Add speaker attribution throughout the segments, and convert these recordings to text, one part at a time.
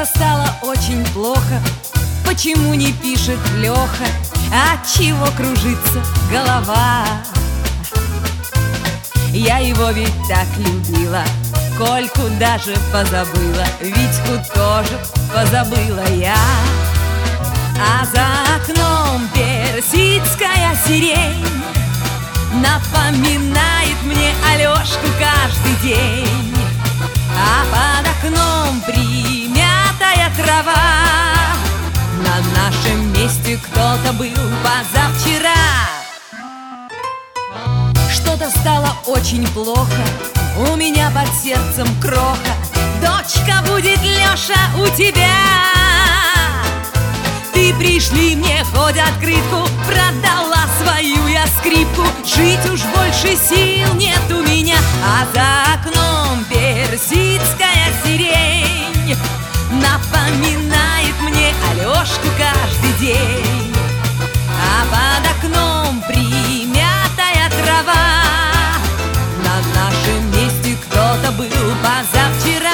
Speaker 1: Что-то стало очень плохо. Почему не пишет Леха? Отчего кружится голова? Я его ведь так любила, Кольку даже позабыла, Витьку тоже позабыла я. А за окном персидская сирень напоминает мне Алешку каждый день. А под окном примятая трава, на нашем месте кто-то был позавчера. Что-то стало очень плохо, у меня под сердцем кроха. Дочка будет, Леша, у тебя. Ты пришли мне хоть открытку, продала свою я скрипку. Жить уж больше сил нет у меня. А за окном персидская сирень напоминает мне Алешку каждый день. А под окном примятая трава, на нашем месте кто-то был позавчера.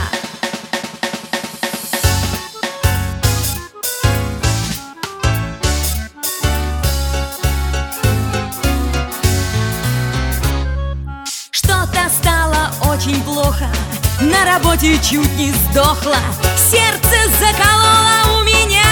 Speaker 1: Что-то стало очень плохо, на работе чуть не сдохла, сердце закололо у меня.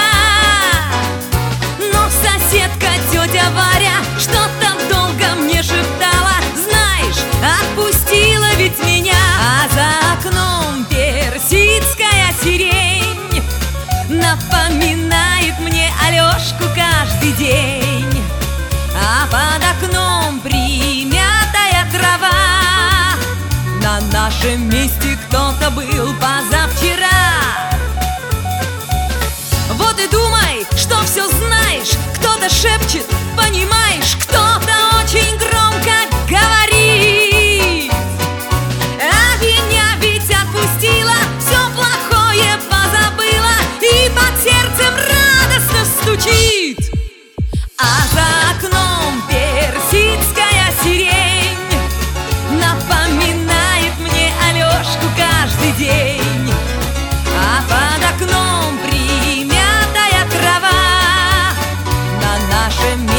Speaker 1: Но соседка тетя Варя что-то долго мне шептала: знаешь, отпустила ведь меня. А за окном персидская сирень напоминает мне Алешку каждый день. А под окном примятая трава, на нашем месте кто-то был позавчера. Вот и думай, что все знаешь, кто-то шепчет, понимаешь, кто-то очень громко говорит. А меня ведь отпустила, все плохое позабыла, и под сердцем радостно стучит. А за окном персидская сирень напоминает мне Алешку каждый день. А под окном примятая трава, на нашем